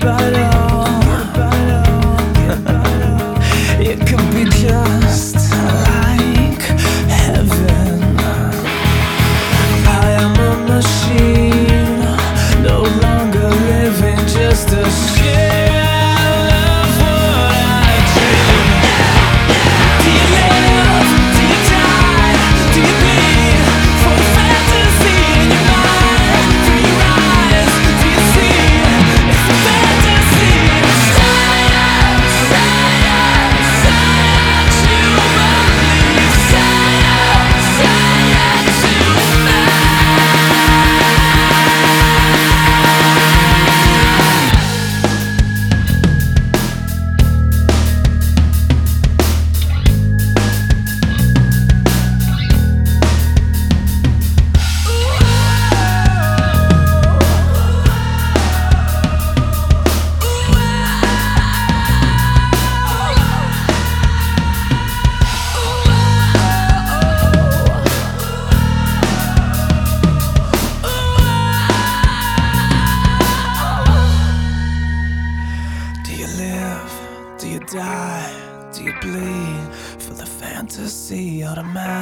It could be just like heaven. I am a machine, no longer living, just a shell of what I dream. Do you live? Do you die? Do you bleed for the fantasy in your mind? Through your eyes, do you see? It's a fantasy. Science, science, science, you believe. Science, science, you die? Do you bleed for the fantasy automatic?